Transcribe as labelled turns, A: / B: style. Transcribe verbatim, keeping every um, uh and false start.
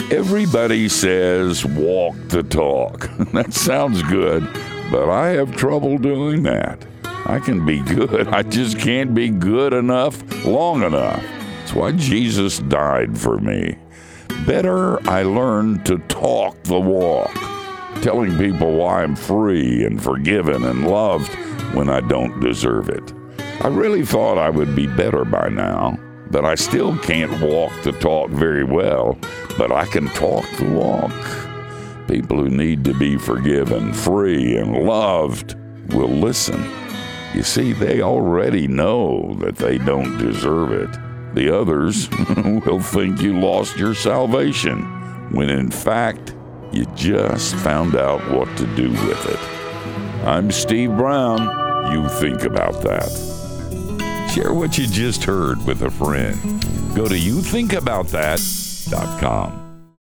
A: Everybody says walk the talk. That sounds good, but I have trouble doing that. I can be good. I just can't be good enough long enough. That's why Jesus died for me. Better I learn to talk the walk, telling people why I'm free and forgiven and loved when I don't deserve it. I really thought I would be better by now, but I still can't walk the talk very well, but I can talk the walk. People who need to be forgiven, free, and loved will listen. You see, they already know that they don't deserve it. The others will think you lost your salvation, when in fact, you just found out what to do with it. I'm Steve Brown. You think about that. Share what you just heard with a friend. Go to you think about that dot com.